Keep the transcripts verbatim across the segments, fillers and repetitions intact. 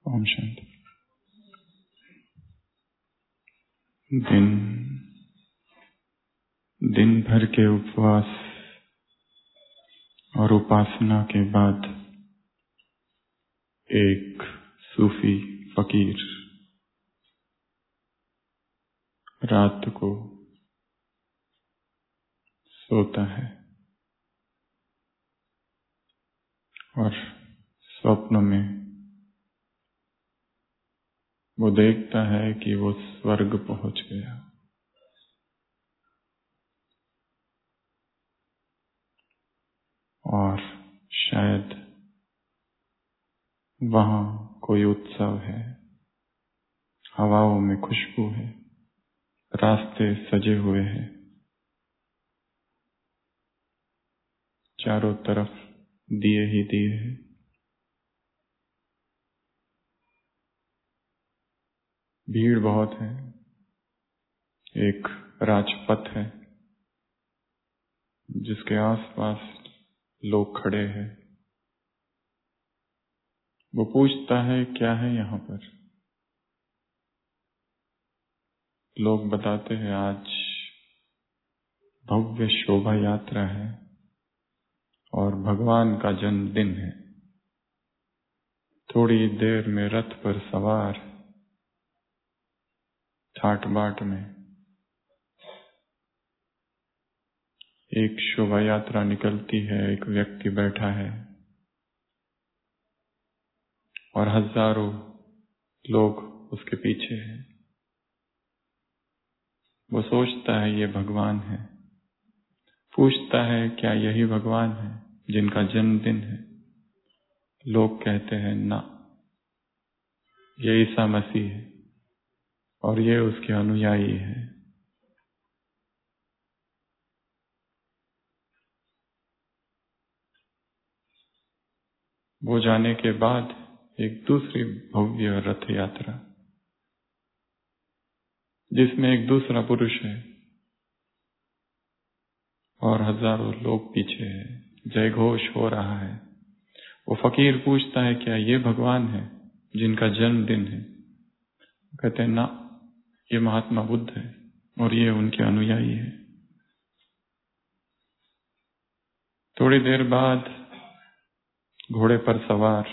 ओम शांति। दिन दिन भर के उपवास और उपासना के बाद एक सूफी फकीर रात को सोता है और स्वप्न में वो देखता है कि वो स्वर्ग पहुंच गया। और शायद वहां कोई उत्सव है, हवाओं में खुशबू है, रास्ते सजे हुए हैं, चारों तरफ दिए ही दिए हैं। भीड़ बहुत है, एक राजपथ है जिसके आसपास लोग खड़े हैं। वो पूछता है क्या है यहाँ पर। लोग बताते हैं आज भव्य शोभा यात्रा है और भगवान का जन्मदिन है। थोड़ी देर में रथ पर सवार ठाट बाट में एक शोभा यात्रा निकलती है। एक व्यक्ति बैठा है और हजारों लोग उसके पीछे हैं। वो सोचता है ये भगवान है। पूछता है क्या यही भगवान है जिनका जन्मदिन है। लोग कहते हैं ना, ये ईसा मसीह है और ये उसके अनुयायी है। वो जाने के बाद एक दूसरी भव्य रथ यात्रा जिसमें एक दूसरा पुरुष है और हजारों लोग पीछे हैं, जय घोष हो रहा है। वो फकीर पूछता है क्या ये भगवान है जिनका जन्मदिन है। कहते हैं ना, ये महात्मा बुद्ध है और ये उनके अनुयायी है। थोड़ी देर बाद घोड़े पर सवार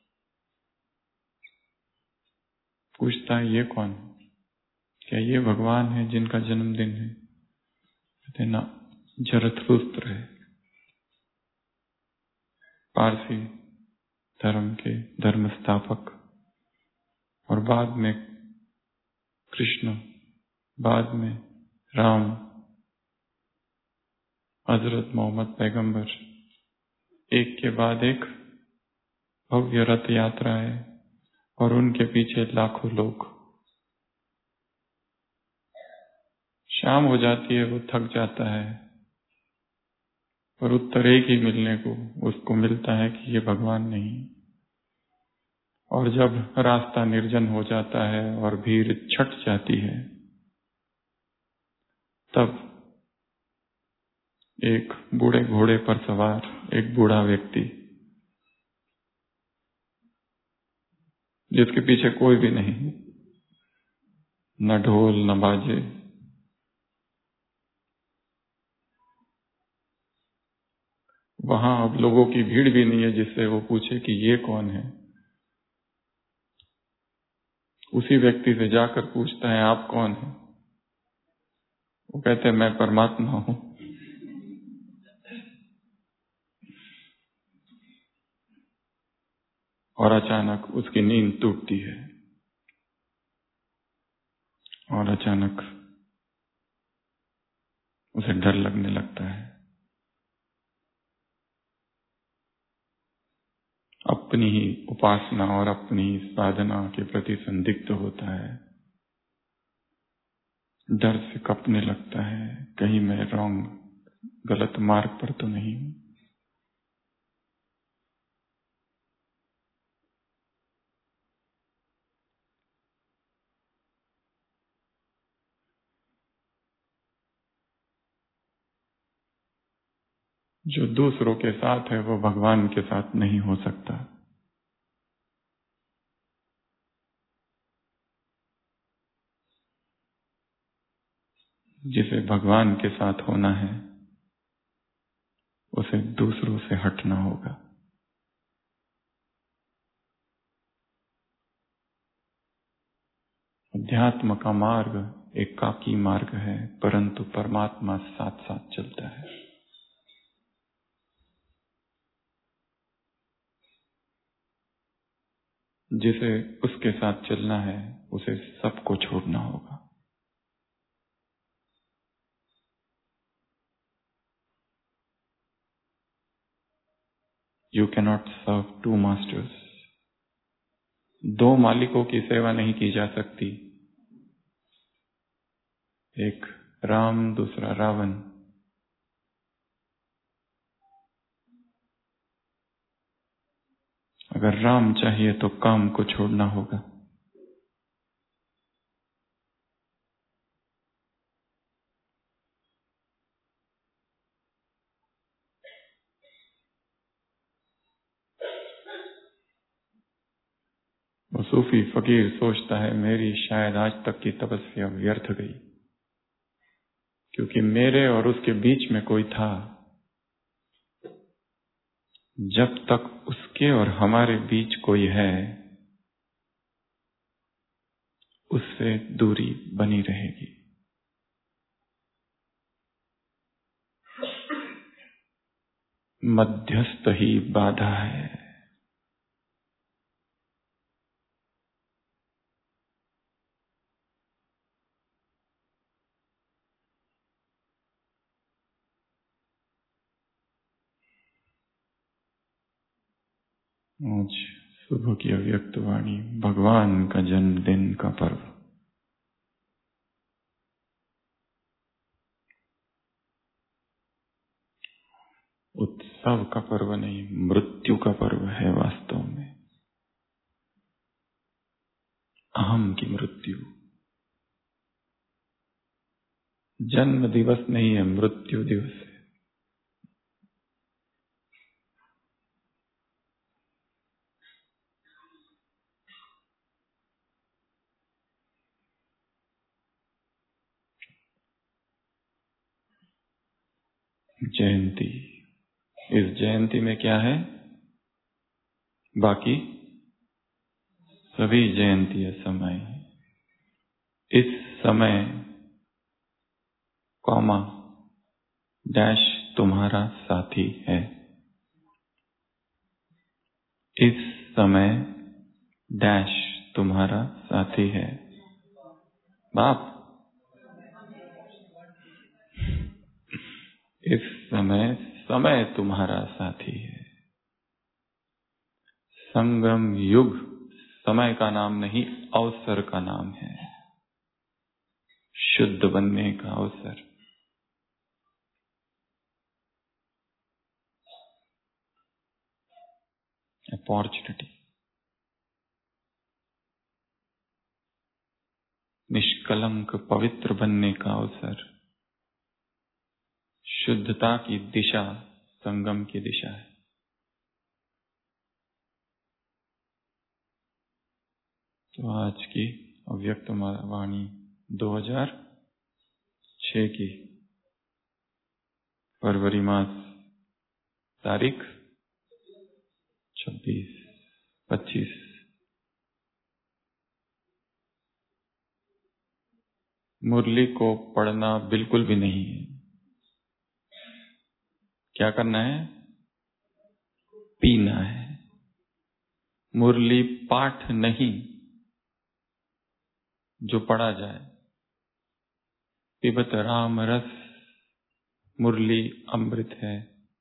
पूछता है ये कौन, क्या ये भगवान है जिनका जन्मदिन है। कहते हैं ना, जरथुस्त्र है, पारसी धर्म के धर्म स्थापक और बाद में कृष्ण, बाद में राम, हजरत मोहम्मद पैगंबर। एक के बाद एक भव्य रथ यात्रा है और उनके पीछे लाखों लोग। शाम हो जाती है, वो थक जाता है और उत्तर एक ही मिलने को उसको मिलता है कि ये भगवान नहीं। और जब रास्ता निर्जन हो जाता है और भीड़ छट जाती है, तब एक बूढ़े घोड़े पर सवार एक बूढ़ा व्यक्ति जिसके पीछे कोई भी नहीं, न ढोल न बाजे, वहां अब लोगों की भीड़ भी नहीं है जिससे वो पूछे कि ये कौन है। उसी व्यक्ति से जाकर पूछता है आप कौन है। वो कहते हैं मैं परमात्मा हूं। और अचानक उसकी नींद टूटती है और अचानक उसे डर लगने लगता है। अपनी ही उपासना और अपनी ही साधना के प्रति संदिग्ध होता है। डर से कपने लगता है, कहीं मैं रॉन्ग गलत मार्ग पर तो नहीं हूं। जो दूसरों के साथ है वो भगवान के साथ नहीं हो सकता। जिसे भगवान के साथ होना है उसे दूसरों से हटना होगा। अध्यात्म का मार्ग एकाकी मार्ग है, परंतु परमात्मा साथ साथ चलता है। जिसे उसके साथ चलना है उसे सबको छोड़ना होगा। You cannot serve two masters. दो मालिकों की सेवा नहीं की जा सकती, एक राम दूसरा रावण। अगर राम चाहिए तो काम को छोड़ना होगा। वो सूफी फकीर सोचता है मेरी शायद आज तक की तपस्या व्यर्थ गई, क्योंकि मेरे और उसके बीच में कोई था। जब तक उसके और हमारे बीच कोई है उससे दूरी बनी रहेगी। मध्यस्थ ही बाधा है। आज सुबह की अव्यक्त वाणी, भगवान का जन्मदिन का पर्व। उत्सव का पर्व नहीं, मृत्यु का पर्व है वास्तव में। अहम की मृत्यु। जन्म दिवस नहीं है, मृत्यु दिवस है। जयंती। इस जयंती में क्या है? बाकी सभी जयंती समय। इस समय कॉमा डैश तुम्हारा साथी है। इस समय डैश तुम्हारा साथी है। बाप, इस समय समय तुम्हारा साथी है। संगम युग समय का नाम नहीं, अवसर का नाम है। शुद्ध बनने का अवसर। अपॉर्चुनिटी। निष्कलंक पवित्र बनने का अवसर। शुद्धता की दिशा संगम की दिशा है। तो आज की अव्यक्त वाणी दो हज़ार छह की फरवरी मास, तारीख छब्बीस पच्चीस। मुरली को पढ़ना बिल्कुल भी नहीं है। क्या करना है? पीना है। मुरली पाठ नहीं जो पढ़ा जाए। पिबत राम रस, मुरली अमृत है।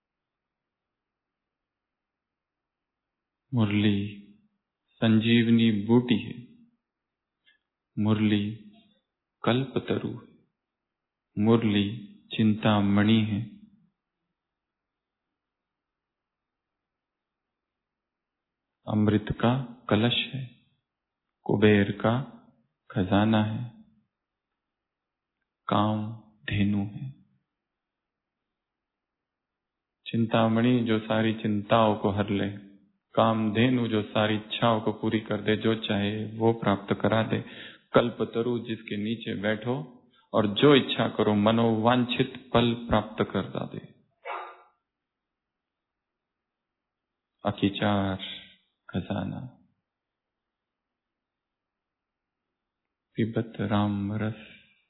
मुरली संजीवनी बूटी है। मुरली कल्पतरु है। मुरली चिंतामणि है। अमृत का कलश है। कुबेर का खजाना है। काम धेनु है। चिंतामणि जो सारी चिंताओं को हर ले, कामधेनु जो सारी इच्छाओं को पूरी कर दे, जो चाहे वो प्राप्त करा दे, कल्पतरु जिसके नीचे बैठो और जो इच्छा करो मनोवांछित फल प्राप्त कर दे। अखिचार खजाना पिबत राम रस,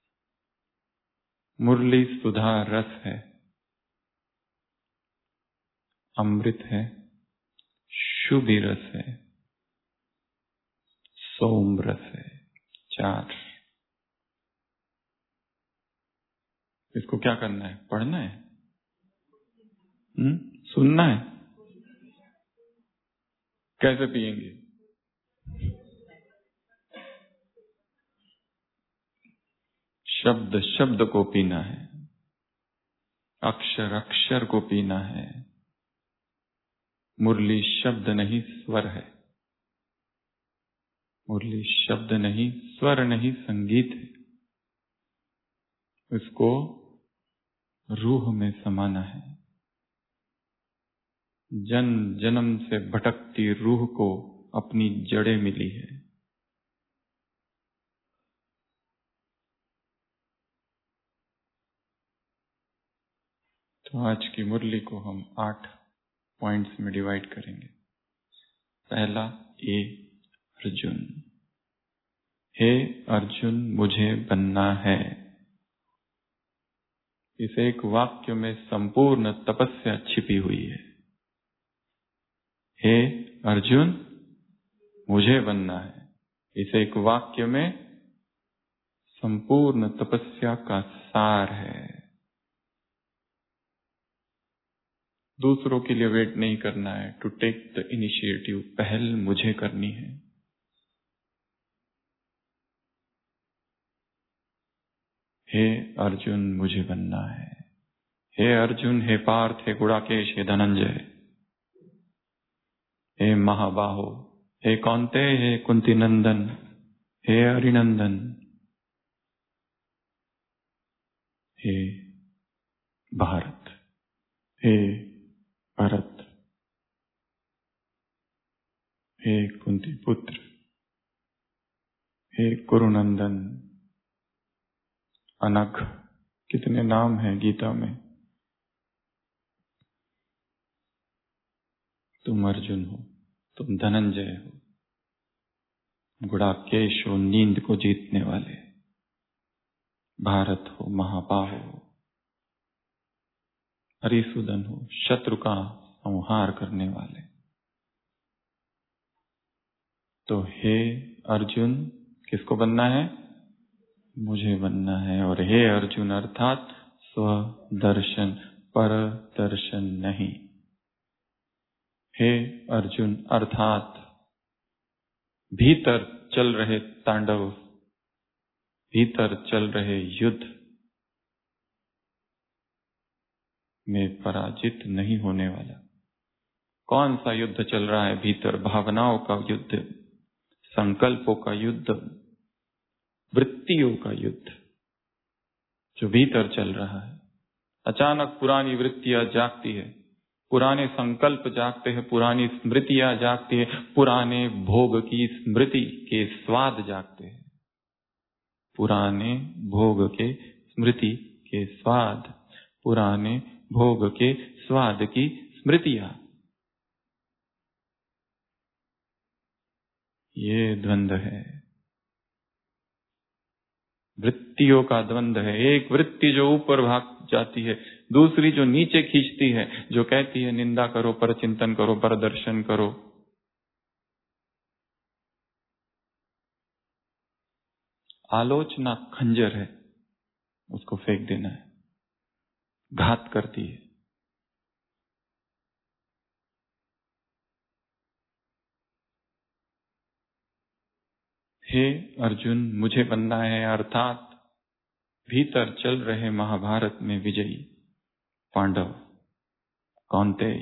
मुरली सुधा रस है, अमृत है, शुभि रस है, सोम रस है। चार। इसको क्या करना है? पढ़ना है, हुँ? सुनना है। कैसे पिएंगे? शब्द शब्द को पीना है, अक्षर अक्षर को पीना है। मुरली शब्द नहीं स्वर है, मुरली शब्द नहीं स्वर नहीं संगीत है। इसको रूह में समाना है। जन्म जन्म से भटकती रूह को अपनी जड़ें मिली है। तो आज की मुरली को हम आठ पॉइंट्स में डिवाइड करेंगे। पहला, ए अर्जुन। हे अर्जुन, मुझे बनना है। इस एक वाक्य में संपूर्ण तपस्या छिपी हुई है। हे अर्जुन, मुझे बनना है। इस एक वाक्य में संपूर्ण तपस्या का सार है। दूसरों के लिए वेट नहीं करना है। टू टेक द इनिशिएटिव, पहल मुझे करनी है। हे अर्जुन, मुझे बनना है। हे अर्जुन, हे पार्थ, हे गुणाकेश, हे धनंजय, हे महाबाहो, हे कौन्तेय, हे कुंती नंदन, हे अरिनंदन, हे भारत, हे भरत, हे कुंती पुत्र, हे कुरुनंदन, अनघ, कितने नाम हैं गीता में। तुम अर्जुन हो, तुम धनंजय हो, गुणाकेश हो, नींद को जीतने वाले, भारत हो, महाबाहो, हरिसूदन हो, शत्रु का संहार करने वाले। तो हे अर्जुन, किसको बनना है? मुझे बनना है। और हे अर्जुन अर्थात स्वदर्शन, पर दर्शन नहीं। हे अर्जुन अर्थात भीतर चल रहे तांडव, भीतर चल रहे युद्ध में पराजित नहीं होने वाला। कौन सा युद्ध चल रहा है भीतर? भावनाओं का युद्ध, संकल्पों का युद्ध, वृत्तियों का युद्ध जो भीतर चल रहा है। अचानक पुरानी वृत्तियां जागती है, पुराने संकल्प जागते हैं, पुरानी स्मृतियां जागती है, पुराने भोग की स्मृति के स्वाद जागते हैं, पुराने भोग के स्मृति के स्वाद, पुराने भोग के स्वाद की स्मृतियां। ये द्वंद्व है, वृत्तियों का द्वंद्व है। एक वृत्ति जो ऊपर भाग जाती है, दूसरी जो नीचे खींचती है, जो कहती है निंदा करो, पर चिंतन करो, पर दर्शन करो। आलोचना खंजर है, उसको फेंक देना है, घात करती है। हे अर्जुन, मुझे बनना है अर्थात भीतर चल रहे महाभारत में विजयी पांडव कौन्तेय।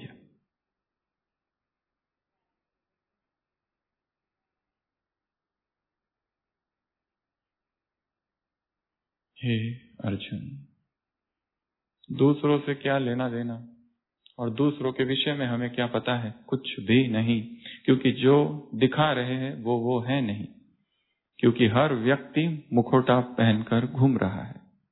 हे अर्जुन, दूसरों से क्या लेना देना और दूसरों के विषय में हमें क्या पता है? कुछ भी नहीं, क्योंकि जो दिखा रहे हैं वो वो है नहीं। क्योंकि हर व्यक्ति मुखौटा पहनकर घूम रहा है,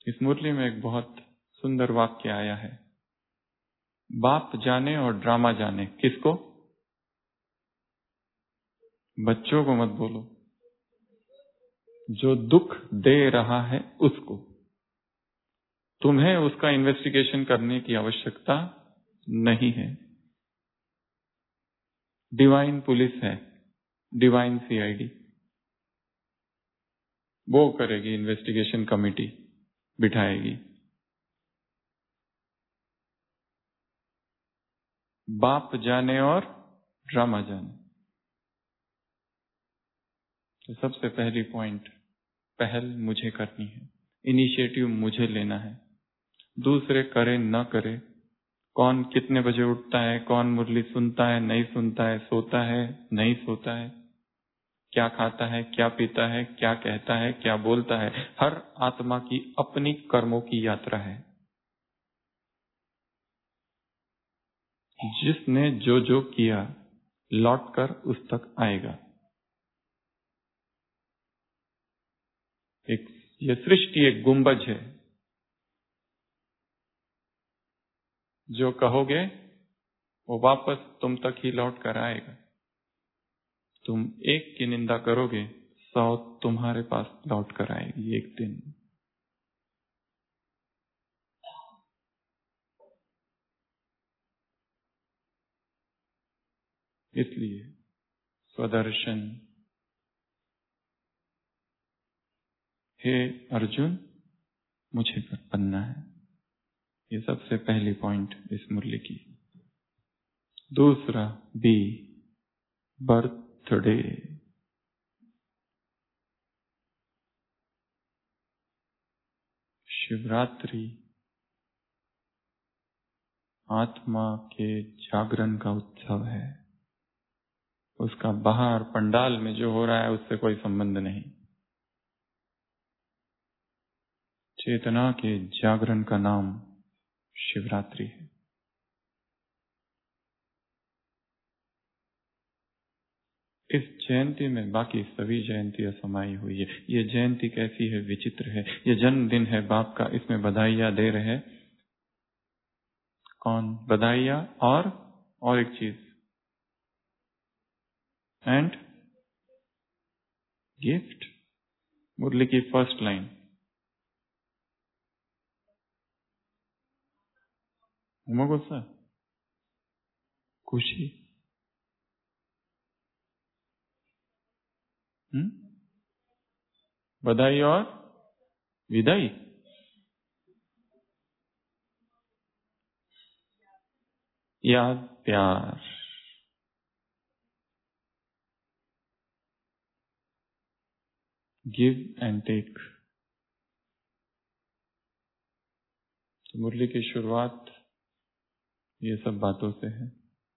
इस मुरली में एक बहुत सुंदर वाक्य आया है, बाप जाने और ड्रामा जाने। किसको? बच्चों को मत बोलो, जो दुख दे रहा है उसको। तुम्हें उसका इन्वेस्टिगेशन करने की आवश्यकता नहीं है। डिवाइन पुलिस है, डिवाइन सीआईडी, वो करेगी, इन्वेस्टिगेशन कमेटी बिठाएगी। बाप जाने और ड्रामा जाने। तो सबसे पहली पॉइंट, पहल मुझे करनी है, इनिशिएटिव मुझे लेना है। दूसरे करे न करे, कौन कितने बजे उठता है, कौन मुरली सुनता है नहीं सुनता है, सोता है नहीं सोता है, क्या खाता है क्या पीता है, क्या कहता है क्या बोलता है, हर आत्मा की अपनी कर्मों की यात्रा है। जिसने जो जो किया लौटकर उस तक आएगा। एक ये सृष्टि एक गुंबज है, जो कहोगे वो वापस तुम तक ही लौट कर आएगा। तुम एक की निंदा करोगे, सौ तुम्हारे पास लौट कर आएगी एक दिन। इसलिए स्वदर्शन, हे अर्जुन मुझे पर बनना है। ये सबसे पहली पॉइंट इस मुरली की। दूसरा, बी बर्थडे। शिवरात्रि आत्मा के जागरण का उत्सव है। उसका बाहर पंडाल में जो हो रहा है उससे कोई संबंध नहीं। चेतना के जागरण का नाम शिवरात्रि है। इस जयंती में बाकी सभी जयंतियां समाई हुई है। ये जयंती कैसी है, विचित्र है। ये जन्मदिन है बाप का, इसमें बधाइयां दे रहे हैं। कौन? बधाइयां और और एक चीज, एंड गिफ्ट। मुरली की फर्स्ट लाइन, गुस्सा खुशी, हम्म बधाई और विदाई। याद प्यार। Give and take. तो मुरली की शुरुआत ये सब बातों से है।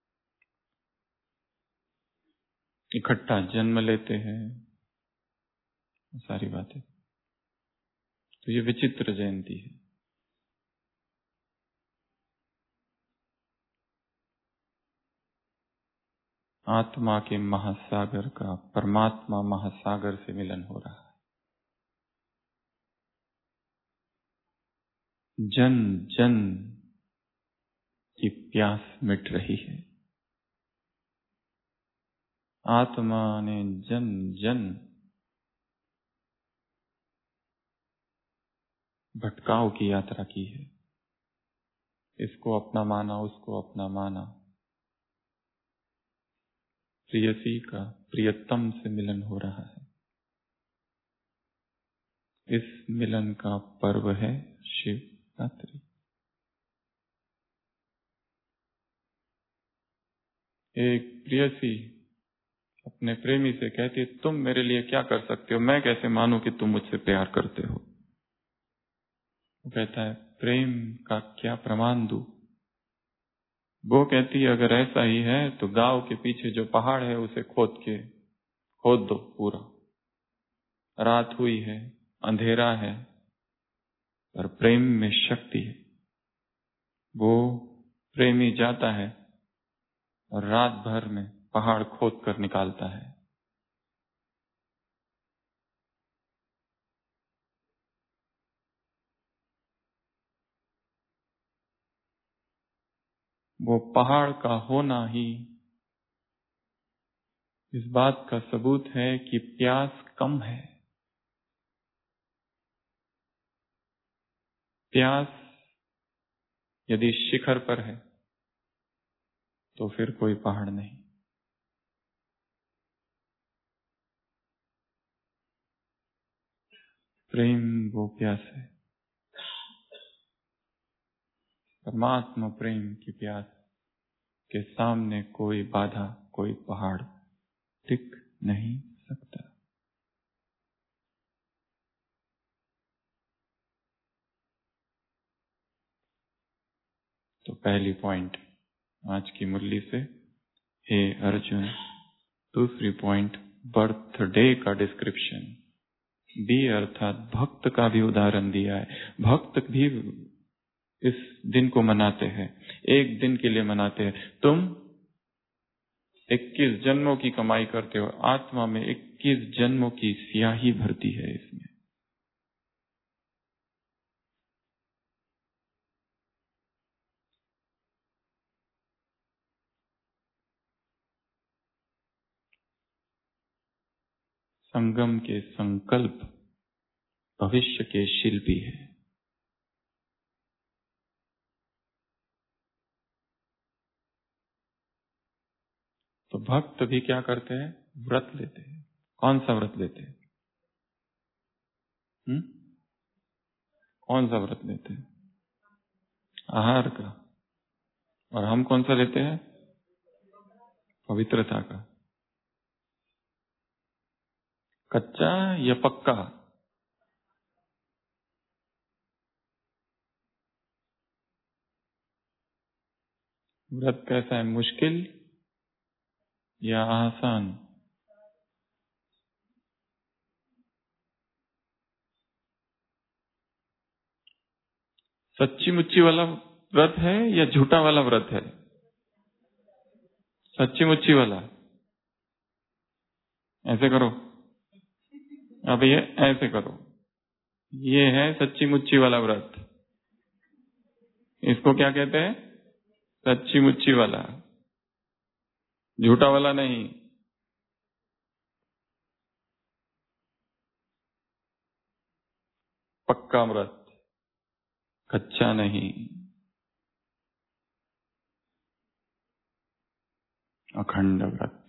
इकट्ठा जन्म लेते हैं, सारी बातें। तो ये विचित्र जयंती है। आत्मा के महासागर का परमात्मा महासागर से मिलन हो रहा है। जन जन की प्यास मिट रही है। आत्मा ने जन जन भटकाव की यात्रा की है। इसको अपना माना, उसको अपना माना। प्रियसी का प्रियतम से मिलन हो रहा है। इस मिलन का पर्व है शिवरात्रि। एक प्रियसी अपने प्रेमी से कहती है, तुम मेरे लिए क्या कर सकते हो, मैं कैसे मानूं कि तुम मुझसे प्यार करते हो। वो कहता है, प्रेम का क्या प्रमाण दूं। वो कहती है, अगर ऐसा ही है तो गांव के पीछे जो पहाड़ है उसे खोद के खोद दो पूरा। रात हुई है, अंधेरा है, पर प्रेम में शक्ति है। वो प्रेमी जाता है और रात भर में पहाड़ खोद कर निकालता है। वो पहाड़ का होना ही इस बात का सबूत है कि प्यास कम है। प्यास यदि शिखर पर है तो फिर कोई पहाड़ नहीं। प्रेम वो प्यास है, परमात्मा प्रेम की प्यास के सामने कोई बाधा, कोई पहाड़ टिक नहीं सकता। तो पहली पॉइंट आज की मुरली से, हे अर्जुन। दूसरी पॉइंट बर्थडे का डिस्क्रिप्शन, बी अर्थात भक्त का भी उदाहरण दिया है। भक्त भी इस दिन को मनाते हैं, एक दिन के लिए मनाते हैं। तुम इक्कीस जन्मों की कमाई करते हो, आत्मा में इक्कीस जन्मों की स्याही भरती है इसमें। संगम के संकल्प भविष्य के शिल्पी है। तो भक्त भी क्या करते हैं? व्रत लेते हैं। कौन सा व्रत लेते हैं? हुँ? कौन सा व्रत लेते हैं? आहार का। और हम कौन सा लेते हैं? पवित्रता का। कच्चा या पक्का? व्रत कैसा है? मुश्किल या आसान? सच्ची मुच्ची वाला व्रत है या झूठा वाला व्रत है? सच्ची मुच्ची वाला। ऐसे करो, अब ये ऐसे करो, ये है सच्ची मुच्ची वाला व्रत। इसको क्या कहते हैं? सच्ची मुच्ची वाला, झूठा वाला नहीं। पक्का व्रत, कच्चा नहीं, अखंड व्रत।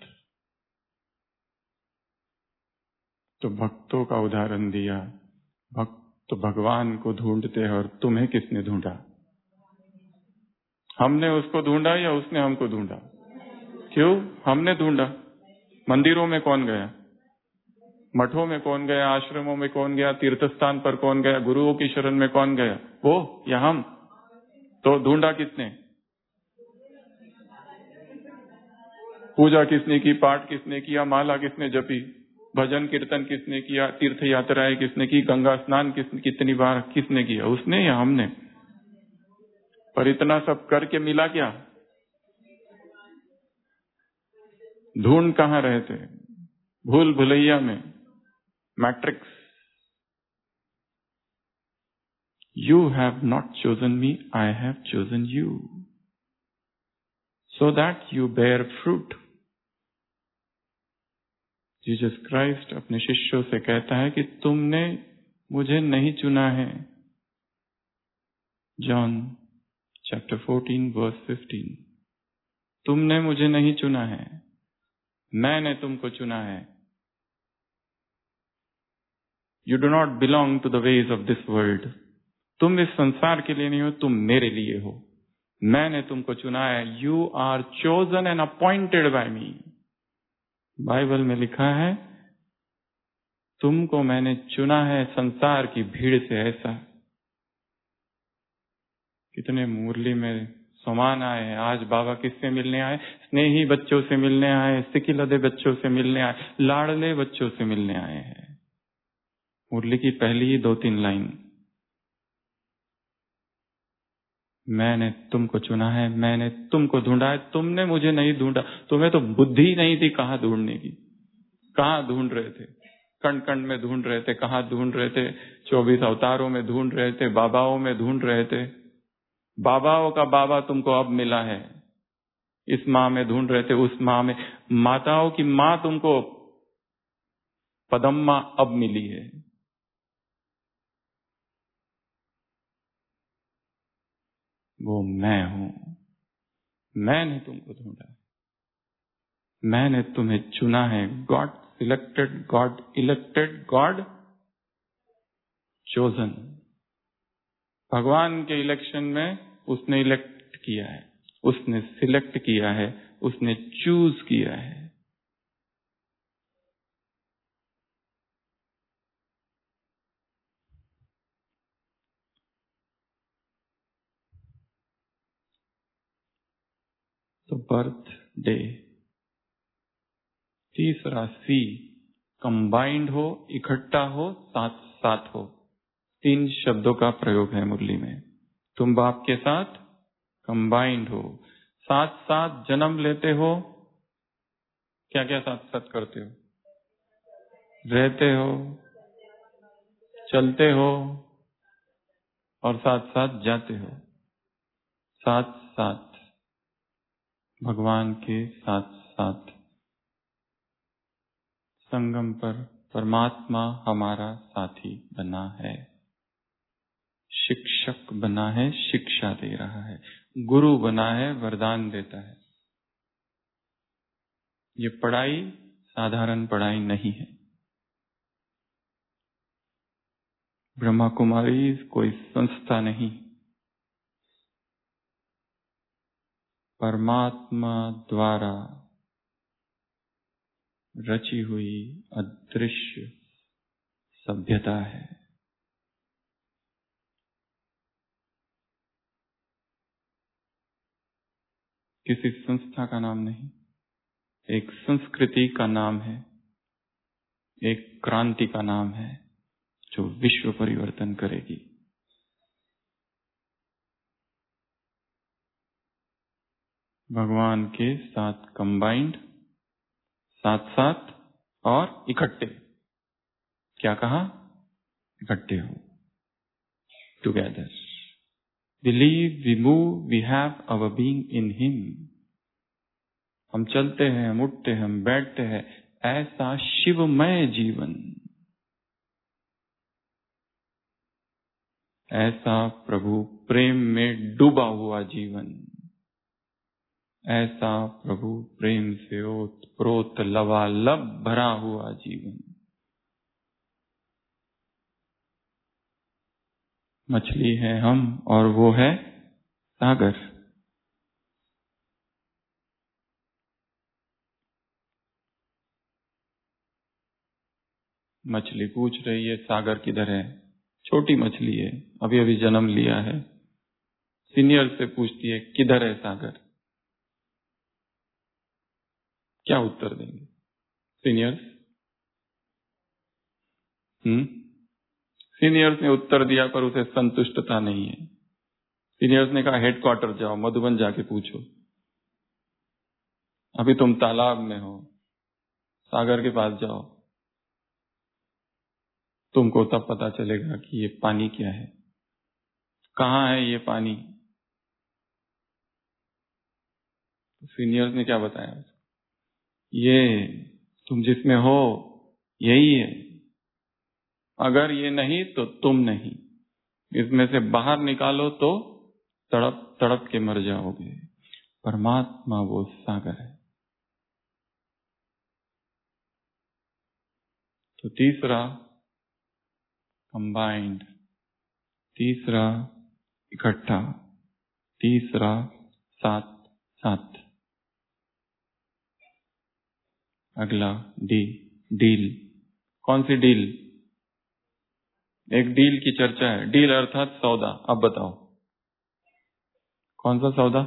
तो भक्तों का उदाहरण दिया। भक्त तो भगवान को ढूंढते हैं, और तुम्हें किसने ढूंढा? हमने उसको ढूंढा या उसने हमको ढूंढा? क्यों हमने ढूंढा? मंदिरों में कौन गया? मठों में कौन गया? आश्रमों में कौन गया? तीर्थ स्थान पर कौन गया? गुरुओं की शरण में कौन गया? वो या हम? तो ढूंढा किसने? पूजा किसने की? पाठ किसने किया? माला किसने जपी? भजन कीर्तन किसने किया? तीर्थ यात्राएं किसने की? गंगा स्नान किस कितनी बार किसने किया? उसने या हमने? पर इतना सब करके मिला क्या? ढूंढ कहाँ रहे थे? भूल भुलैया में, matrix. You have not chosen me, I have chosen you, so that you bear fruit. Jesus Christ अपने शिष्यों से कहता है कि तुमने मुझे नहीं चुना है। John chapter fourteen verse fifteen. तुमने मुझे नहीं चुना है, मैंने तुमको चुना है। You do not belong to the ways of this world. तुम इस संसार के लिए नहीं हो, तुम मेरे लिए हो। मैंने तुमको चुना है। You are chosen and appointed by me. Bible में लिखा है, तुमको मैंने चुना है संसार की भीड़ से। ऐसा कितने मुरली में समान आए हैं। आज बाबा किससे मिलने आए? स्नेही बच्चों से मिलने आए, सिकिलदे बच्चों से मिलने आए, लाडले बच्चों से मिलने आए हैं। मुरली की पहली ही दो तीन लाइन, मैंने तुमको चुना है, मैंने तुमको ढूंढा है, तुमने मुझे नहीं ढूंढा। तुम्हें तो बुद्धि नहीं थी कहाँ ढूंढने की। कहाँ ढूंढ रहे थे? कण कण में ढूंढ रहे थे। कहाँ ढूंढ रहे थे? चौबीस अवतारों में ढूंढ रहे थे, बाबाओं में ढूंढ रहे थे। बाबाओं का बाबा तुमको अब मिला है। इस माँ में ढूंढ रहे थे, उस माँ में। माताओं की माँ तुमको पदम्मा अब मिली है। वो मैं हूं। मैंने तुमको ढूंढा, मैंने तुम्हें चुना है। God selected, God elected, God chosen. भगवान के इलेक्शन में उसने इलेक्ट किया है, उसने सिलेक्ट किया है, उसने चूज किया है। तो बर्थ डे। तीसरा सी, कंबाइंड हो, इकट्ठा हो, साथ साथ हो। तीन शब्दों का प्रयोग है मुरली में। तुम बाप के साथ कंबाइंड हो, साथ साथ जन्म लेते हो। क्या क्या साथ साथ करते हो? रहते हो, चलते हो और साथ साथ जाते हो। साथ साथ भगवान के साथ साथ संगम पर परमात्मा हमारा साथी बना है, शिक्षक बना है, शिक्षा दे रहा है, गुरु बना है, वरदान देता है। ये पढ़ाई साधारण पढ़ाई नहीं है। ब्रह्मा कुमारी कोई संस्था नहीं, परमात्मा द्वारा रची हुई अदृश्य सभ्यता है। किसी संस्था का नाम नहीं, एक संस्कृति का नाम है, एक क्रांति का नाम है जो विश्व परिवर्तन करेगी। भगवान के साथ कंबाइंड, साथ साथ और इकट्ठे। क्या कहा? इकट्ठे हो, together. Believe, we move, we have our being in him. हम चलते हैं, हम उठते हैं, हम बैठते हैं, ऐसा शिवमय जीवन, ऐसा प्रभु प्रेम में डूबा हुआ जीवन, ऐसा प्रभु प्रेम से ओत प्रोत लबालब भरा हुआ जीवन। मछली है हम और वो है सागर। मछली पूछ रही है सागर किधर है? छोटी मछली है, अभी अभी जन्म लिया है। सीनियर से पूछती है किधर है सागर? क्या उत्तर देंगे सीनियर्स? हम्म सीनियर्स ने उत्तर दिया पर उसे संतुष्टता नहीं है। सीनियर्स ने कहा हेडक्वार्टर जाओ, मधुबन जाके पूछो। अभी तुम तालाब में हो, सागर के पास जाओ, तुमको तब पता चलेगा कि ये पानी क्या है, कहाँ है ये पानी। सीनियर्स ने क्या बताया? ये तुम जिसमें हो यही है, अगर ये नहीं तो तुम नहीं, इसमें से बाहर निकालो तो तड़प तड़प के मर जाओगे। परमात्मा वो सागर है। तो तीसरा कंबाइंड, तीसरा इकट्ठा, तीसरा साथ साथ। अगला डी, डील। कौन सी डील? एक डील की चर्चा है। डील अर्थात सौदा। अब बताओ कौन सा सौदा?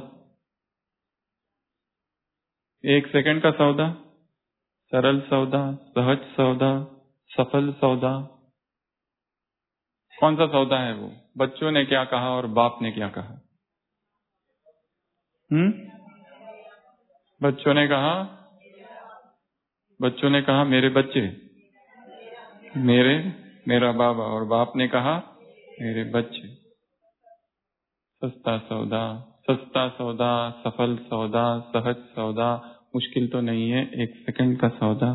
एक सेकंड का सौदा, सरल सौदा, सहज सौदा, सफल सौदा। कौन सा सौदा है वो? बच्चों ने क्या कहा और बाप ने क्या कहा? हम्म बच्चों ने कहा बच्चों ने कहा मेरे बच्चे, मेरे मेरा बाबा, और बाप ने कहा मेरे बच्चे। सस्ता सौदा, सस्ता सौदा, सफल सौदा, सहज सौदा, मुश्किल तो नहीं है, एक सेकंड का सौदा।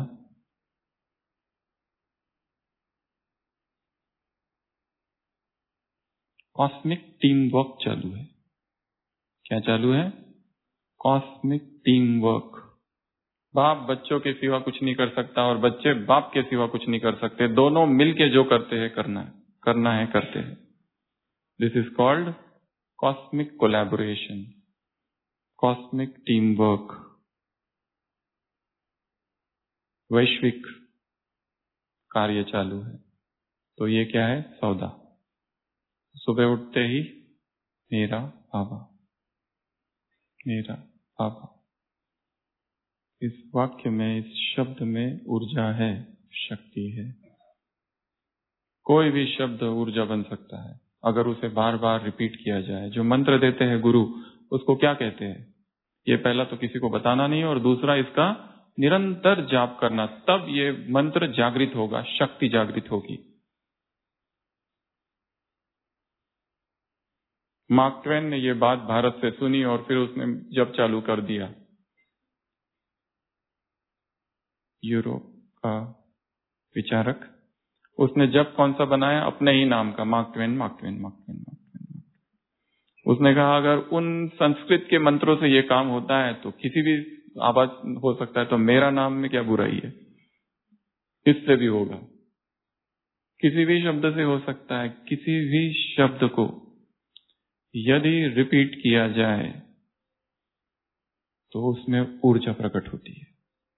कॉस्मिक टीम वर्क चालू है। क्या चालू है? Cosmic team work. बाप बच्चों के सिवा कुछ नहीं कर सकता और बच्चे बाप के सिवा कुछ नहीं कर सकते। दोनों मिलके जो करते हैं करना है, करना है करते हैं। This is called cosmic collaboration, cosmic team work, वैश्विक कार्य चालू है। तो ये क्या है? सौदा। सुबह उठते ही मेरा बाबा, मेरा बाबा। इस वाक्य में, इस शब्द में ऊर्जा है, शक्ति है। कोई भी शब्द ऊर्जा बन सकता है अगर उसे बार बार रिपीट किया जाए। जो मंत्र देते हैं गुरु, उसको क्या कहते हैं? ये पहला तो किसी को बताना नहीं, और दूसरा इसका निरंतर जाप करना, तब ये मंत्र जागृत होगा, शक्ति जागृत होगी। मार्क ट्वेन ने ये बात भारत से सुनी और फिर उसने जब चालू कर दिया। यूरोप का विचारक, उसने जब कौन सा बनाया? अपने ही नाम का, Mark Twain, Mark Twain, Mark Twain, Mark Twain. उसने कहा अगर उन संस्कृत के मंत्रों से ये काम होता है तो किसी भी आवाज हो सकता है, तो मेरा नाम में क्या बुराई है? इससे भी होगा, किसी भी शब्द से हो सकता है। किसी भी शब्द को यदि रिपीट किया जाए तो उसमें ऊर्जा प्रकट होती है।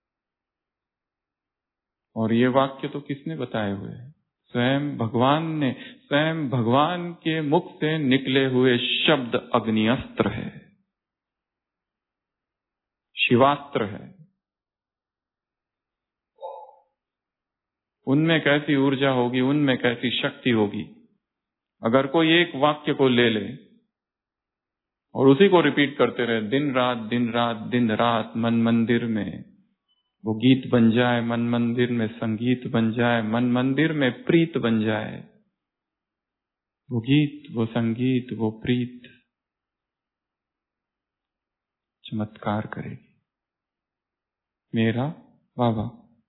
और ये वाक्य तो किसने बताए हुए हैं? स्वयं भगवान ने। स्वयं भगवान के मुख से निकले हुए शब्द अग्नि अस्त्र है, शिवास्त्र है। उनमें कैसी ऊर्जा होगी, उनमें कैसी शक्ति होगी। अगर कोई एक वाक्य को ले ले और उसी को रिपीट करते रहे दिन रात, दिन रात, दिन रात, मन मंदिर में वो गीत बन जाए, मन मंदिर में संगीत बन जाए, मन मंदिर में प्रीत बन जाए। वो गीत, वो संगीत, वो प्रीत चमत्कार करेगी। मेरा बाबा।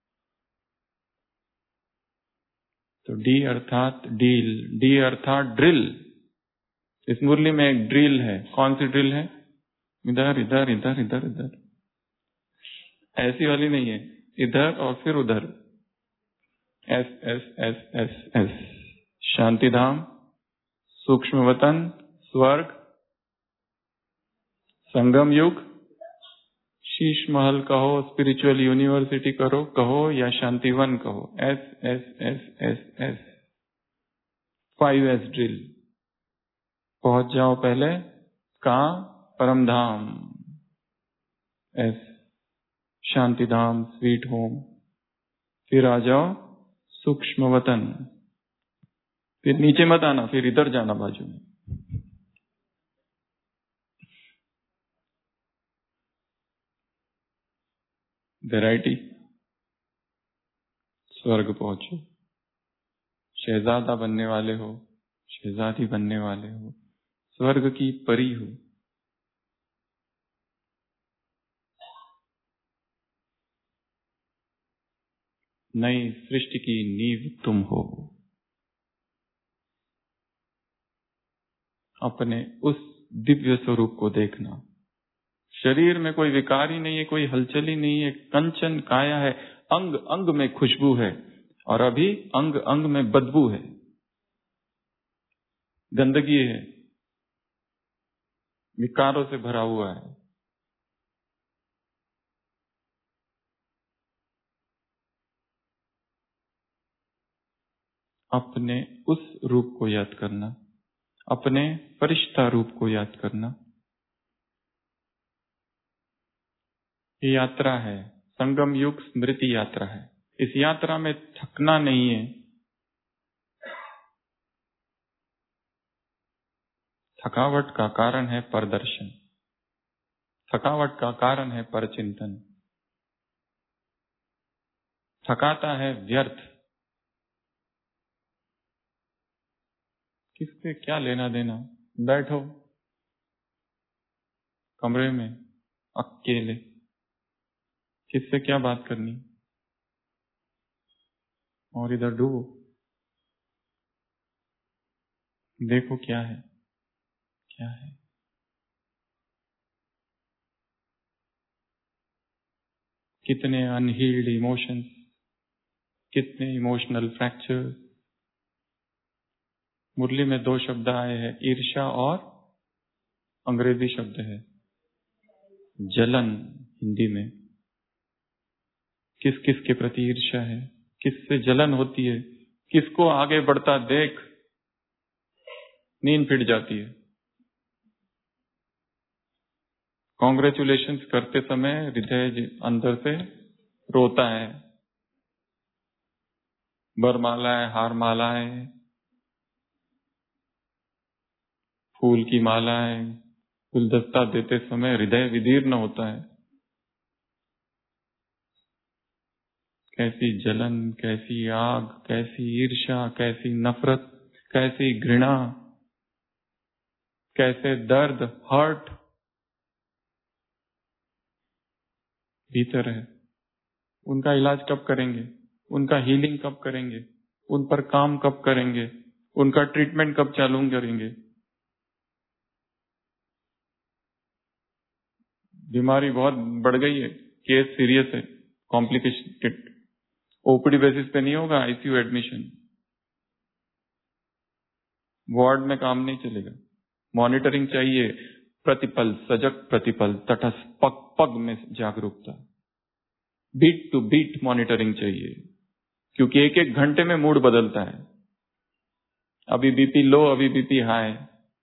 तो डी अर्थात डील, डी अर्थात ड्रिल। इस मुरली में एक ड्रिल है। कौन सी ड्रिल है? इधर इधर इधर इधर इधर, ऐसी वाली नहीं है, इधर और फिर उधर। S S S S S, Shantidham, सूक्ष्म वतन, स्वर्ग, संगम युग, शीश महल कहो, स्पिरिचुअल यूनिवर्सिटी करो कहो, या शांतिवन कहो। S S S S S, five S drill. पहुंच जाओ पहले कहाँ? Paramdham. S, Shantidham, sweet home. फिर आ जाओ सूक्ष्म वतन। फिर नीचे मत आना, फिर इधर जाना बाजू में। वैरायटी। स्वर्ग पहुंचो, शहजादा बनने वाले हो, शहजादी बनने वाले हो, स्वर्ग की परी हो। नई सृष्टि की नींव तुम हो। अपने उस दिव्य स्वरूप को देखना। शरीर में कोई विकार ही नहीं है, कोई हलचल ही नहीं है, कंचन काया है, अंग अंग में खुशबू है, और अभी अंग अंग में बदबू है, गंदगी है, विकारों से भरा हुआ है। अपने उस रूप को याद करना, अपने फरिश्ता रूप को याद करना। ये यात्रा है, संगम युग स्मृति यात्रा है। इस यात्रा में थकना नहीं है। थकावट का कारण है परदर्शन, थकावट का कारण है परचिंतन, थकाता है व्यर्थ। किससे क्या लेना देना? बैठो, कमरे में अकेले, किससे क्या बात करनी, और इधर डूबो, देखो क्या है, क्या है। कितने अनहील्ड इमोशंस, कितने इमोशनल फ्रैक्चर। मुरली में दो शब्द आए हैं, ईर्ष्या और अंग्रेजी शब्द है जलन। हिंदी में किस किस के प्रति ईर्ष्या है, किससे जलन होती है, किसको आगे बढ़ता देख नींद फिट जाती है। कॉन्ग्रेचुलेशंस करते समय हृदय अंदर से रोता है। बरमालाएं, हार मालाएं, फूल की मालाएं, गुलदस्ता देते समय हृदय विदीर्ण होता है। कैसी जलन, कैसी आग, कैसी ईर्ष्या, कैसी नफरत, कैसी घृणा, कैसे दर्द, हर्ट भीतर है। उनका इलाज कब करेंगे, उनका हीलिंग कब करेंगे, उन पर काम कब करेंगे, उनका ट्रीटमेंट कब चालू करेंगे। बीमारी बहुत बढ़ गई है, केस सीरियस है, कॉम्प्लिकेटेड। ओपीडी बेसिस पे नहीं होगा आईसीयू एडमिशन, वार्ड में काम नहीं चलेगा। मॉनिटरिंग चाहिए, प्रतिपल सजग, प्रतिपल तटस्थ, पग पग में जागरूकता, बीट टू बीट मॉनिटरिंग चाहिए, क्योंकि एक एक घंटे में मूड बदलता है। अभी बीपी लो, अभी बीपी हाई,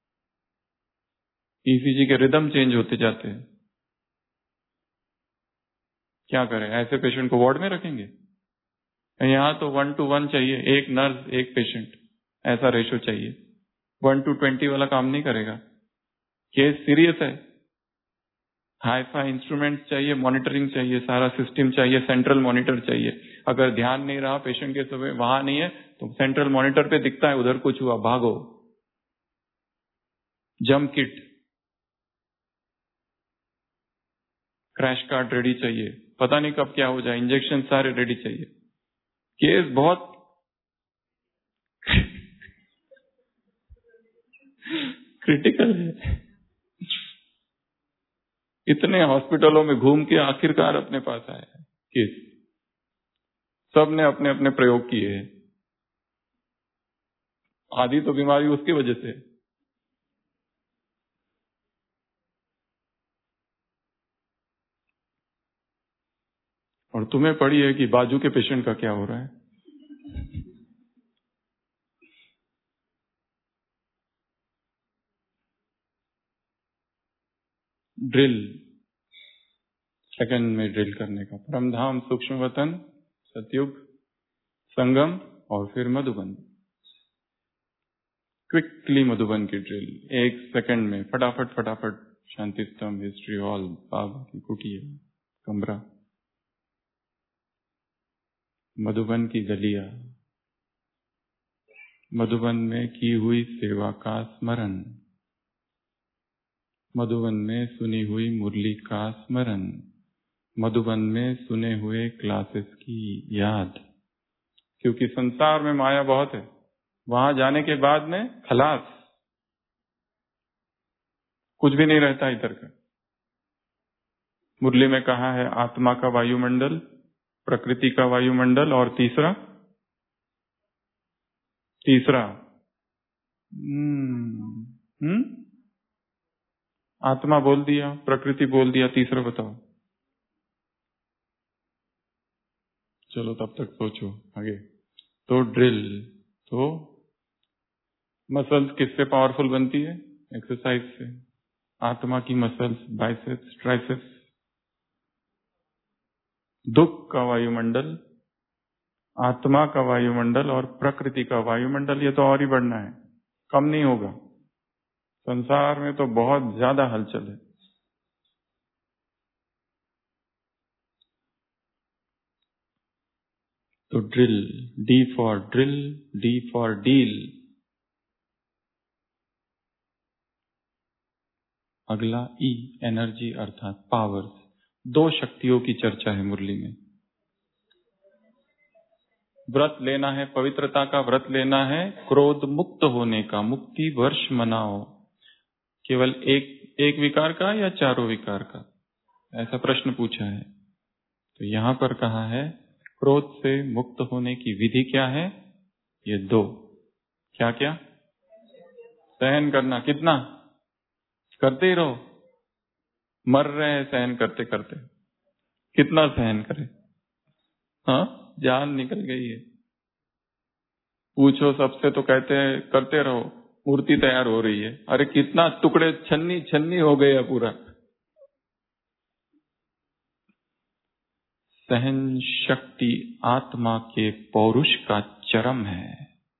ईसीजी के रिदम चेंज होते जाते हैं। क्या करें, ऐसे पेशेंट को वार्ड में रखेंगे? यहां तो वन टू वन चाहिए, एक नर्स एक पेशेंट, ऐसा रेशो चाहिए। वन टू ट्वेंटी वाला काम नहीं करेगा, केस सीरियस है। हाई फाई इंस्ट्रूमेंट्स चाहिए, मॉनिटरिंग चाहिए, सारा सिस्टम चाहिए, सेंट्रल मॉनिटर चाहिए। अगर ध्यान नहीं रहा पेशेंट के समय वहां नहीं है तो सेंट्रल मॉनिटर पे दिखता है उधर कुछ हुआ, भागो। Jump kit, crash card ready चाहिए, पता नहीं कब क्या हो जाए, इंजेक्शन सारे रेडी चाहिए। केस बहुत क्रिटिकल है। इतने हॉस्पिटलों में घूम के आखिरकार अपने पास आया है केस। सब ने अपने अपने प्रयोग किए हैं। आधी तो बीमारी उसकी वजह से। और तुम्हें पड़ी है कि बाजू के पेशेंट का क्या हो रहा है। ड्रिल, सेकंड में ड्रिल करने का, परमधाम, सूक्ष्म वतन, सतयुग, संगम और फिर मधुबन। क्विकली मधुबन की ड्रिल, एक सेकंड में फटाफट फटाफट। शांति स्तंभ, हिस्ट्री हॉल, बाबा की कुटिया, कमरा, मधुबन की गलियां, मधुबन में की हुई सेवा का स्मरण, मधुबन में सुनी हुई मुरली का स्मरण, मधुबन में सुने हुए क्लासेस की याद। क्योंकि संसार में माया बहुत है, वहां जाने के बाद में खलास, कुछ भी नहीं रहता इधर का। मुरली में कहा है आत्मा का वायुमंडल, प्रकृति का वायुमंडल, और तीसरा तीसरा हम्म हम्म आत्मा बोल दिया, प्रकृति बोल दिया, तीसरा बताओ। चलो तब तक सोचो आगे। तो ड्रिल, तो मसल्स किससे पावरफुल बनती है? एक्सरसाइज से। आत्मा की मसल्स, बाइसेप्स, ट्राइसेप्स। दुख का वायुमंडल, आत्मा का वायुमंडल और प्रकृति का वायुमंडल, ये तो और ही बढ़ना है, कम नहीं होगा। संसार में तो बहुत ज्यादा हलचल है। तो drill, D for drill, D for deal. अगला ई, एनर्जी अर्थात पावर्स। दो शक्तियों की चर्चा है मुरली में। व्रत लेना है, पवित्रता का व्रत लेना है, क्रोध मुक्त होने का, मुक्ति वर्ष मनाओ। केवल एक एक विकार का या चारों विकार का, ऐसा प्रश्न पूछा है। तो यहां पर कहा है क्रोध से मुक्त होने की विधि क्या है? ये दो। क्या क्या? सहन करना। कितना? करते ही रहो। मर रहे हैं सहन करते करते, कितना सहन करें? हाँ, जान निकल गई है। पूछो सबसे तो कहते हैं करते रहो, मूर्ति तैयार हो रही है। अरे कितना टुकड़े छन्नी छन्नी हो गया पूरा। सहन शक्ति आत्मा के पौरुष का चरम है।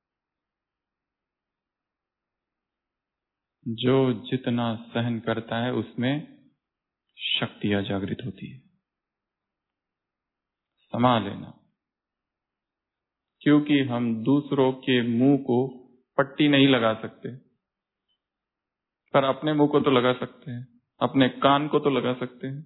जो जितना सहन करता है उसमें शक्तियां जागृत होती है। समा लेना, क्योंकि हम दूसरों के मुंह को पट्टी नहीं लगा सकते, पर अपने मुंह को तो लगा सकते हैं, अपने कान को तो लगा सकते हैं।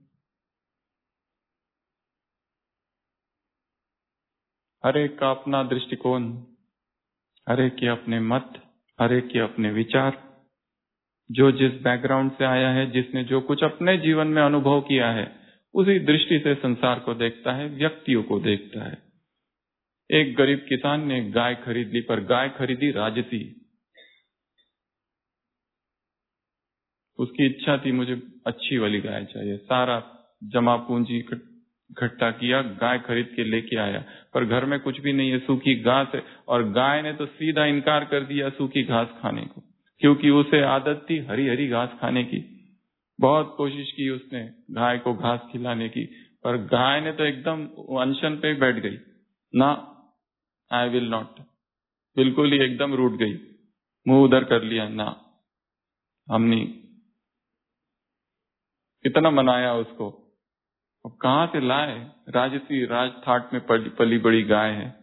हर एक का अपना दृष्टिकोण, हर एक के अपने मत, हर एक के अपने विचार। जो जिस बैकग्राउंड से आया है, जिसने जो कुछ अपने जीवन में अनुभव किया है, उसी दृष्टि से संसार को देखता है, व्यक्तियों को देखता है। एक गरीब किसान ने गाय खरीद ली, पर गाय खरीदी राजसी। उसकी इच्छा थी मुझे अच्छी वाली गाय चाहिए, सारा जमा पूंजी इकट्ठा किया, गाय खरीद के लेके आया, पर घर में कुछ भी नहीं है, सूखी घास है। और गाय ने तो सीधा इनकार कर दिया सूखी घास खाने को, क्योंकि उसे आदत थी हरी हरी घास खाने की। बहुत कोशिश की उसने गाय को घास खिलाने की, पर गाय ने तो एकदम अनशन पे बैठ गई। ना, आई विल नॉट, बिल्कुल ही एकदम रूठ गई, मुंह उधर कर लिया। ना, हम नहीं। कितना मनाया उसको, अब कहां से लाए? राजसी राजथाट में पली, पली बड़ी गाय है।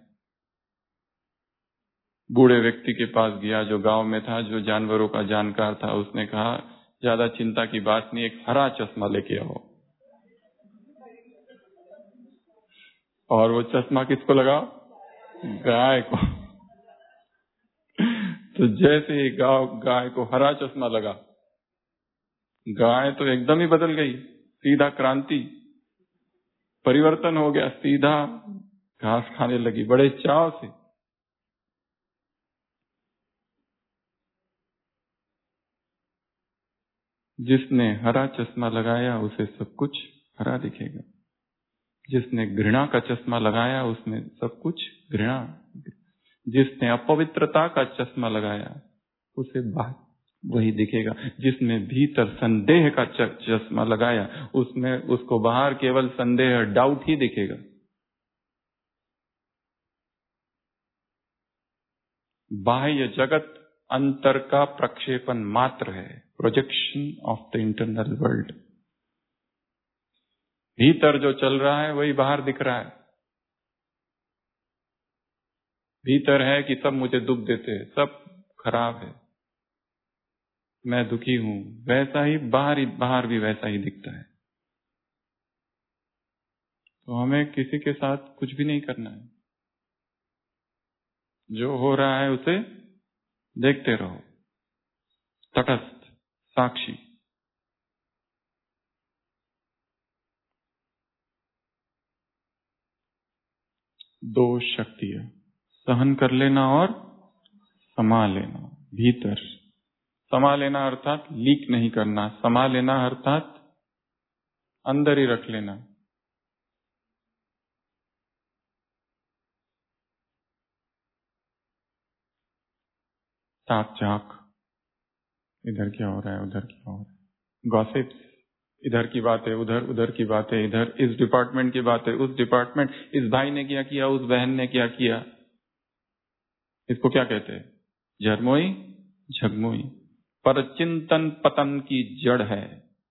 बूढ़े व्यक्ति के पास गया जो गांव में था, जो जानवरों का जानकार था। उसने कहा ज्यादा चिंता की बात नहीं, एक हरा चश्मा लेके आओ। और वो चश्मा किसको लगाओ? गाय को। तो जैसे ही गांव गाय को हरा चश्मा लगा, गाय तो एकदम ही बदल गई, सीधा क्रांति, परिवर्तन हो गया, सीधा घास खाने लगी बड़े चाव से। जिसने हरा चश्मा लगाया उसे सब कुछ हरा दिखेगा, जिसने घृणा का चश्मा लगाया उसमें सब कुछ घृणा। जिसने अपवित्रता का चश्मा लगाया उसे बाहर वही दिखेगा। जिसने भीतर संदेह का चश्मा लगाया उसमें उसको बाहर केवल संदेह, डाउट ही दिखेगा। बाह्य जगत अंतर का प्रक्षेपण मात्र है, projection of the internal world. भीतर जो चल रहा है वही बाहर दिख रहा है। भीतर है कि सब मुझे दुख देते हैं, सब खराब है, मैं दुखी हूं, वैसा ही बाहर ही बाहर भी वैसा ही दिखता है। तो हमें किसी के साथ कुछ भी नहीं करना है, जो हो रहा है उसे देखते रहो, तटस्थ, साक्षी। दो शक्तियां, सहन कर लेना और समा लेना। भीतर समा लेना अर्थात लीक नहीं करना, समा लेना अर्थात अंदर ही रख लेना। ताक झाक, इधर क्या हो रहा है, उधर क्या हो रहा है, गॉसिप्स, इधर की बात है उधर, उधर की बात है इधर, इस डिपार्टमेंट की बात है उस डिपार्टमेंट, इस भाई ने क्या किया, उस बहन ने क्या किया। इसको क्या कहते हैं? झरमोई झगमोई। पर चिंतन पतन की जड़ है।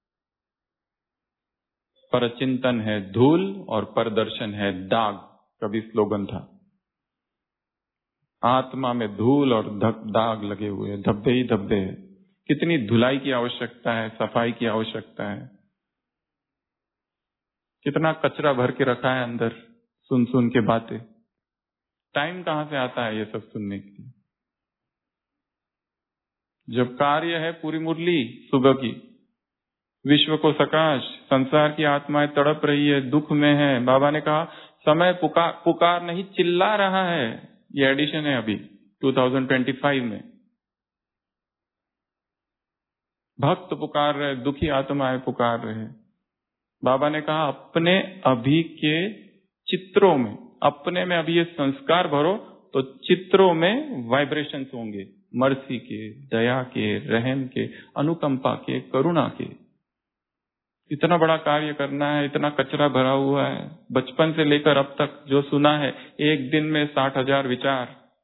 पर चिंतन है धूल और परदर्शन है दाग, कभी स्लोगन था। आत्मा में धूल और दाग लगे हुए, धब्बे ही धब्बे है। कितनी धुलाई की आवश्यकता है, सफाई की आवश्यकता है, कितना कचरा भर के रखा है अंदर, सुन सुन के बातें। टाइम कहां से आता है ये सब सुनने के लिए? जब कार्य है पूरी मुरली सुबह की, विश्व को सकाश, संसार की आत्माएं तड़प रही है, दुख में है। बाबा ने कहा समय पुकार पुकार नहीं चिल्ला रहा है। ये एडिशन है अभी दो हज़ार पच्चीस में। भक्त पुकार रहे, दुखी आत्माएं पुकार रहे। बाबा ने कहा अपने अभी के चित्रों में, अपने में अभी ये संस्कार भरो तो चित्रों में वाइब्रेशंस होंगे, मर्सी के, दया के, रहम के, अनुकंपा के, करुणा के। इतना बड़ा कार्य करना है, इतना कचरा भरा हुआ है। बचपन से लेकर अब तक जो सुना है, एक दिन में साठ हजार विचार,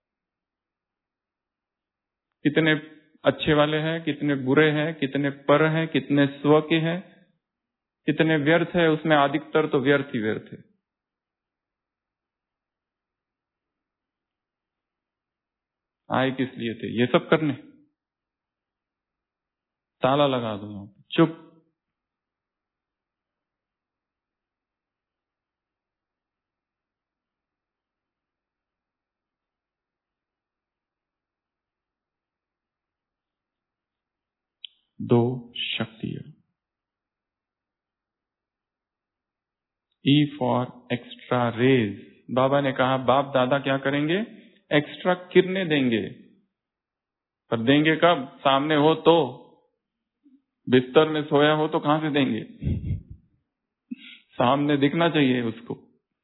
कितने अच्छे वाले हैं, कितने बुरे हैं, कितने पर हैं, कितने स्व के हैं, कितने व्यर्थ है। उसमें अधिकतर तो व्यर्थ ही व्यर्थ है। आए किस लिए थे? ये सब करने। ताला लगा दो यहाँ पे, चुप। दो शक्तियां। E for extra rays. बाबा ने कहा बाप दादा क्या करेंगे? एक्स्ट्रा किरणें देंगे। पर देंगे कब? सामने हो तो। बिस्तर में सोया हो तो कहां से देंगे? सामने दिखना चाहिए उसको।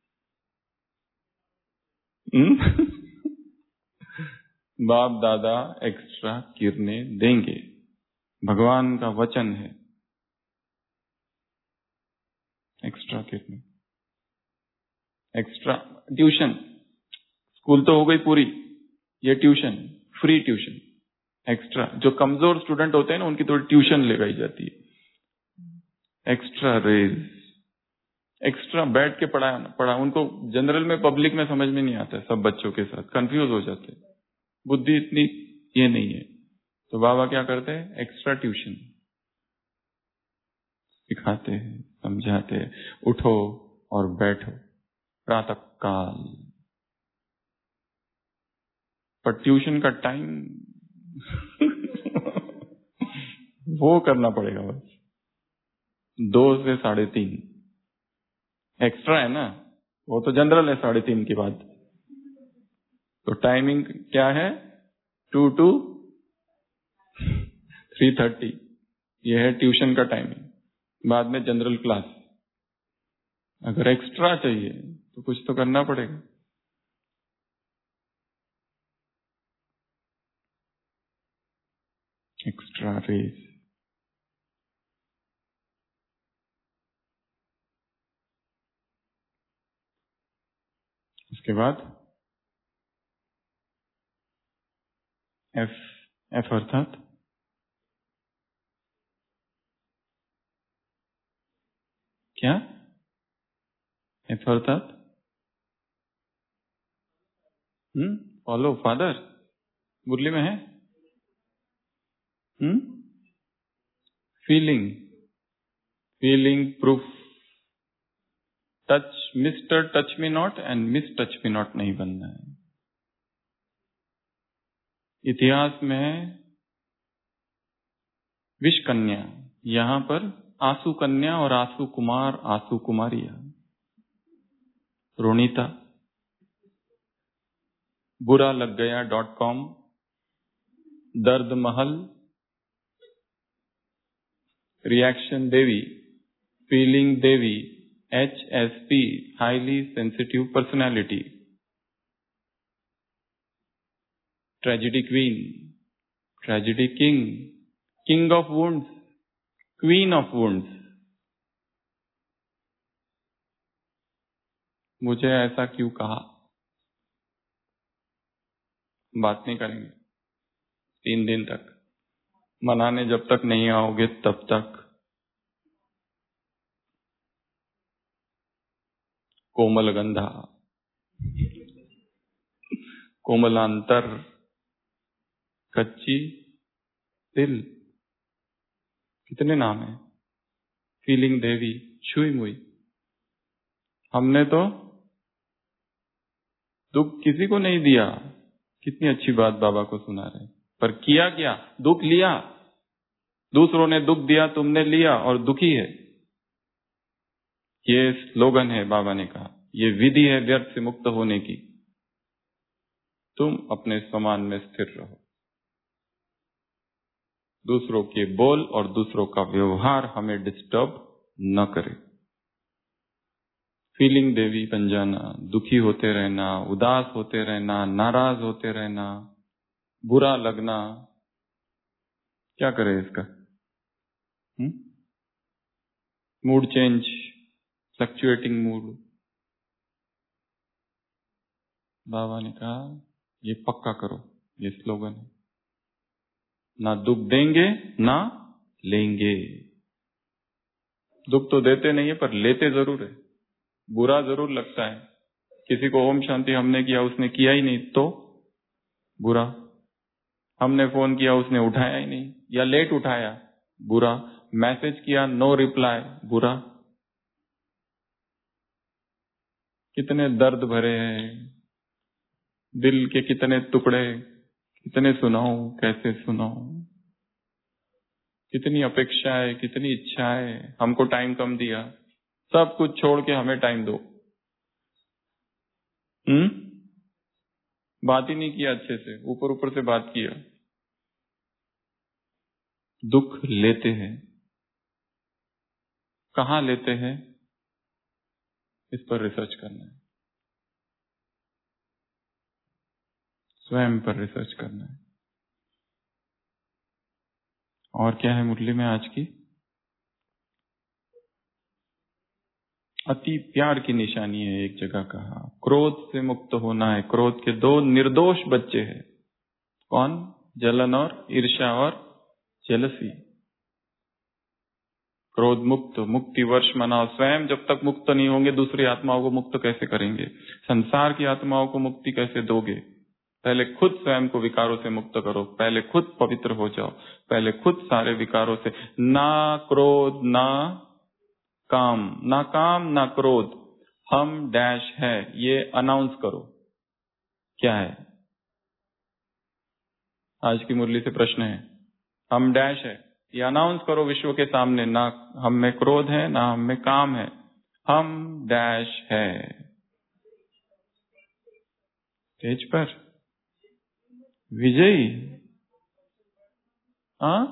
बाप दादा एक्स्ट्रा किरणें देंगे, भगवान का वचन है। एक्स्ट्रा किरणें, एक्स्ट्रा ट्यूशन। स्कूल तो हो गई पूरी, ये ट्यूशन, फ्री ट्यूशन। एक्स्ट्रा जो कमजोर स्टूडेंट होते हैं ना, उनकी थोड़ी ट्यूशन लगाई जाती है। एक्स्ट्रा रेज, एक्स्ट्रा बैठ के पढ़ा पढ़ा उनको जनरल में, पब्लिक में समझ में नहीं आता है। सब बच्चों के साथ कंफ्यूज हो जाते हैं, बुद्धि इतनी ये नहीं है। तो बाबा क्या करते हैं? एक्स्ट्रा ट्यूशन सिखाते हैं, समझाते हैं। उठो और बैठो प्रातः काल। पर ट्यूशन का टाइम वो करना पड़ेगा बस, दो से साढ़े तीन। एक्स्ट्रा है ना, वो तो जनरल है साढ़े तीन के बाद। तो टाइमिंग क्या है? टू टू थ्री थर्टी, ये है ट्यूशन का टाइमिंग। बाद में जनरल क्लास। अगर एक्स्ट्रा चाहिए तो कुछ तो करना पड़ेगा। Extra rays. उसके बाद एफ। एफ अर्थात क्या? एफ अर्थात हम्म फॉलो फादर। मुरली में है। Hmm feeling, feeling proof. Touch, mister touch me not and miss touch me not नहीं बनना है। इतिहास में विष कन्या, यहां पर आंसू कन्या और आंसू कुमार, आंसू कुमारिया। रोनीता, बुरा लग गया डॉट कॉम, दर्द महल, रिएक्शन देवी, फीलिंग देवी, H S P, highly sensitive personality, tragedy queen, tragedy king, king of wounds, queen of wounds. मुझे ऐसा क्यों कहा? बात नहीं करेंगे तीन दिन तक। मनाने जब तक नहीं आओगे तब तक। कोमल गंधा, कोमलांतर, कच्ची दिल, कितने नाम है? फीलिंग देवी, छुई मुई। हमने तो दुख किसी को नहीं दिया। कितनी अच्छी बात बाबा को सुना रहे, पर किया क्या? दुख लिया। दूसरों ने दुख दिया, तुमने लिया और दुखी है। ये स्लोगन है, बाबा ने कहा ये विधि है व्यर्थ से मुक्त होने की। तुम अपने समान में स्थिर रहो। दूसरों के बोल और दूसरों का व्यवहार हमें डिस्टर्ब न करे। फीलिंग देवी बन जाना, दुखी होते रहना, उदास होते रहना, नाराज होते रहना, बुरा लगना, क्या करे इसका? हुँ? Mood change, fluctuating mood. बाबा ने कहा ये पक्का करो, ये स्लोगन है। ना दुख देंगे ना लेंगे। दुख तो देते नहीं है पर लेते जरूर है। बुरा जरूर लगता है। किसी को ओम शांति हमने किया, उसने किया ही नहीं तो बुरा। हमने फोन किया, उसने उठाया ही नहीं या लेट उठाया, बुरा। मैसेज किया, नो रिप्लाई, बुरा। कितने दर्द भरे हैं दिल के, कितने टुकड़े, कितने सुनाऊं, कैसे सुनाऊं। कितनी अपेक्षाएं, कितनी इच्छाएं। हमको टाइम कम दिया, सब कुछ छोड़ के हमें टाइम दो। हम्म बात ही नहीं किया अच्छे से, ऊपर ऊपर से बात किया। दुख लेते हैं, कहां लेते हैं, इस पर रिसर्च करना है। स्वयं पर रिसर्च करना है। और क्या है मुरली में आज की? अति प्यार की निशानी है, एक जगह कहा क्रोध से मुक्त होना है। क्रोध के दो निर्दोष बच्चे हैं। कौन? जलन और ईर्ष्या और जेलसी। क्रोध मुक्त, मुक्ति वर्ष मनाओ। स्वयं जब तक मुक्त नहीं होंगे, दूसरी आत्माओं को मुक्त कैसे करेंगे? संसार की आत्माओं को मुक्ति कैसे दोगे? पहले खुद स्वयं को विकारों से मुक्त करो, पहले खुद पवित्र हो जाओ, पहले खुद सारे विकारों से। ना क्रोध ना काम, ना काम ना क्रोध, हम डैश है, ये अनाउंस करो। क्या है आज की मुरली से प्रश्न है? हम डैश है, ये अनाउंस करो विश्व के सामने। ना हम में क्रोध है, ना हम में काम है, हम डैश है। स्टेज पर विजयी, हाँ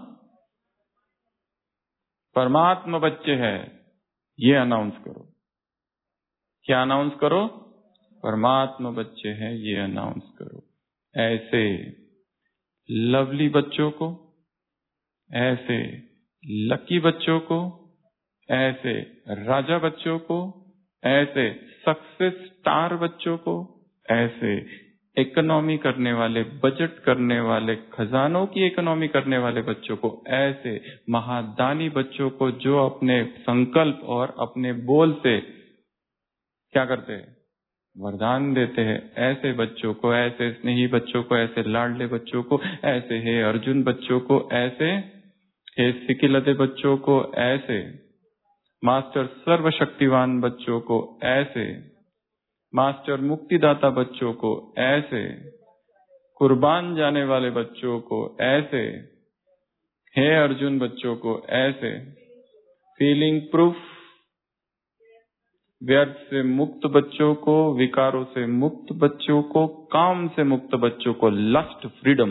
परमात्मा बच्चे हैं, ये अनाउंस करो। क्या अनाउंस करो? परमात्मा बच्चे हैं, ये अनाउंस करो। ऐसे लवली बच्चों को, ऐसे लकी बच्चों को, ऐसे राजा बच्चों को, ऐसे सक्सेस स्टार बच्चों को, ऐसे इकोनॉमी करने वाले, बजट करने वाले, खजानों की इकोनॉमी करने वाले बच्चों को, ऐसे महादानी बच्चों को जो अपने संकल्प और अपने बोल से क्या करते हैं? वरदान देते हैं। ऐसे बच्चों को, ऐसे स्नेही बच्चों को, ऐसे लाडले बच्चों को, ऐसे हे अर्जुन बच्चों को, ऐसे हे सिकिलते बच्चों को, ऐसे मास्टर सर्वशक्तिवान बच्चों को, ऐसे मास्टर मुक्तिदाता बच्चों को, ऐसे कुर्बान जाने वाले बच्चों को, ऐसे हे अर्जुन बच्चों को, ऐसे फीलिंग प्रूफ व्यर्थ से मुक्त बच्चों को, विकारों से मुक्त बच्चों को, काम से मुक्त बच्चों को, lust freedom,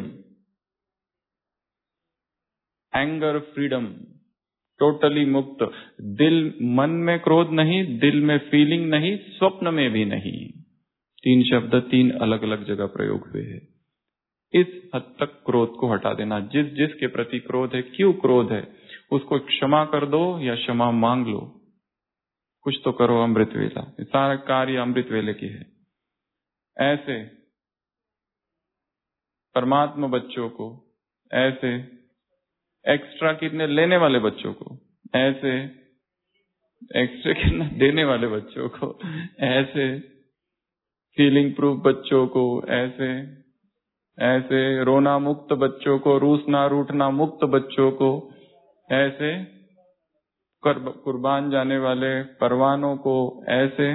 anger freedom, totally मुक्त। दिल मन में क्रोध नहीं, दिल में फीलिंग नहीं, स्वप्न में भी नहीं। तीन शब्द तीन अलग अलग जगह प्रयोग हुए हैं। इस हद तक क्रोध को हटा देना। जिस जिसके प्रति क्रोध है, क्यों क्रोध है, उसको क्षमा कर दो या क्षमा मांग लो। कुछ तो करो अमृत वेला, सारा कार्य अमृत वेले की है। ऐसे परमात्मा बच्चों को, ऐसे एक्स्ट्रा किडनी लेने वाले बच्चों को, ऐसे एक्स्ट्रा किडनी देने वाले बच्चों को, ऐसे फीलिंग प्रूफ बच्चों को, ऐसे ऐसे रोना मुक्त बच्चों को, रूसना रूठना मुक्त बच्चों को, ऐसे, कुर्बान जाने वाले परवानों को ऐसे,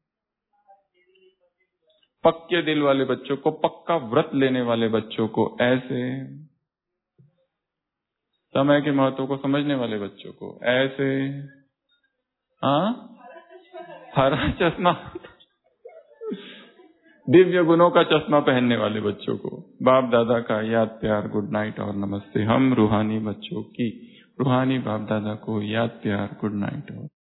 पक्के दिल वाले बच्चों को, पक्का व्रत लेने वाले बच्चों को ऐसे, समय के महत्व को समझने वाले बच्चों को ऐसे, हाँ, हरा चश्मा, दिव्य गुणों का चश्मा पहनने वाले बच्चों को बाप दादा का याद प्यार, गुड नाइट और नमस्ते। हम रूहानी बच्चों की रूहानी बाप दादा को याद प्यार, गुड नाइट और